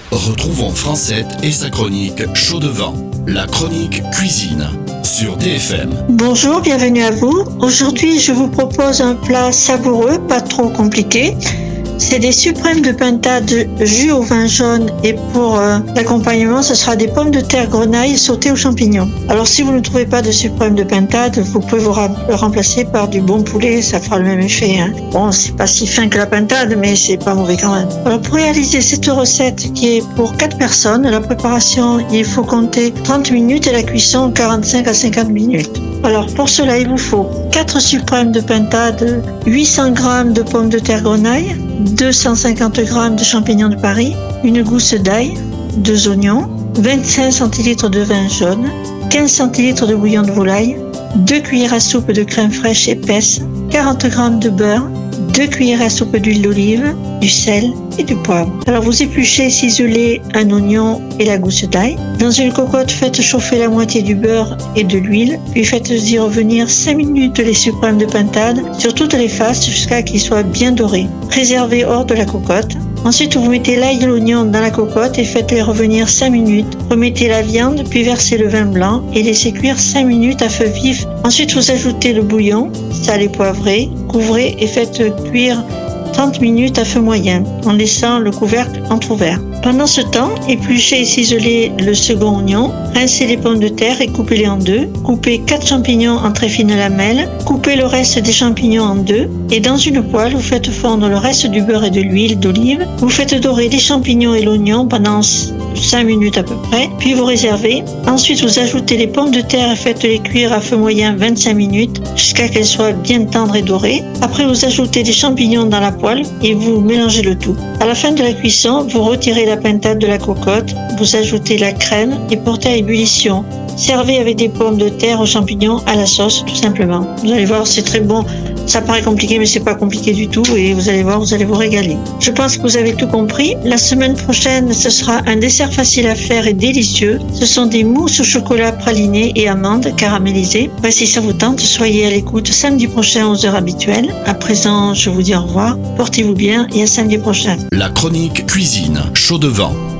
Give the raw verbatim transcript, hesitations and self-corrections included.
Retrouvons Francette et sa chronique Chaud de vent, la chronique cuisine sur D F M. Bonjour, bienvenue à vous. Aujourd'hui, je vous propose un plat savoureux, pas trop compliqué. C'est des suprêmes de pintade jus au vin jaune et pour euh, l'accompagnement, ce sera des pommes de terre grenaille sautées aux champignons. Alors si vous ne trouvez pas de suprêmes de pintade, vous pouvez vous ra- le remplacer par du bon poulet, ça fera le même effet. Hein. Bon, c'est pas si fin que la pintade, mais c'est pas mauvais quand même. Alors pour réaliser cette recette qui est pour quatre personnes, la préparation, il faut compter trente minutes et la cuisson quarante-cinq à cinquante minutes. Alors pour cela, il vous faut quatre suprêmes de pintade, huit cents grammes de pommes de terre grenaille, deux cent cinquante grammes de champignons de Paris, une gousse d'ail, deux oignons, vingt-cinq centilitres de vin jaune, quinze centilitres de bouillon de volaille, deux cuillères à soupe de crème fraîche épaisse, quarante grammes de beurre, deux cuillères à soupe d'huile d'olive, du sel et du poivre. Alors vous épluchez et ciselez un oignon et la gousse d'ail. Dans une cocotte, faites chauffer la moitié du beurre et de l'huile, puis faites-y revenir cinq minutes les suprêmes de pintade sur toutes les faces jusqu'à qu'ils soient bien dorés. Réservez hors de la cocotte. Ensuite, vous mettez l'ail et l'oignon dans la cocotte et faites-les revenir cinq minutes. Remettez la viande, puis versez le vin blanc et laissez cuire cinq minutes à feu vif. Ensuite, vous ajoutez le bouillon, sale et poivré, couvrez et faites cuire trente minutes à feu moyen, en laissant le couvercle entrouvert. Pendant ce temps, épluchez et ciselez le second oignon, rincez les pommes de terre et coupez-les en deux. Coupez quatre champignons en très fines lamelles, coupez le reste des champignons en deux et dans une poêle, vous faites fondre le reste du beurre et de l'huile d'olive. Vous faites dorer les champignons et l'oignon pendant cinq minutes à peu près, puis vous réservez. Ensuite, vous ajoutez les pommes de terre et faites-les cuire à feu moyen vingt-cinq minutes jusqu'à qu'elles soient bien tendres et dorées. Après, vous ajoutez des champignons dans la poêle et vous mélangez le tout. À la fin de la cuisson, vous retirez la pintade de la cocotte, vous ajoutez la crème et portez à ébullition. Servez avec des pommes de terre aux champignons à la sauce, tout simplement. Vous allez voir, c'est très bon. Ça paraît compliqué, mais c'est pas compliqué du tout et vous allez voir, vous allez vous régaler. Je pense que vous avez tout compris. La semaine prochaine, ce sera un dessert facile à faire et délicieux. Ce sont des mousses au chocolat praliné et amandes caramélisées. Ouais, si ça vous tente, soyez à l'écoute samedi prochain aux heures habituelles. À présent, je vous dis au revoir. Portez-vous bien et à samedi prochain. La chronique cuisine Chaud de vent.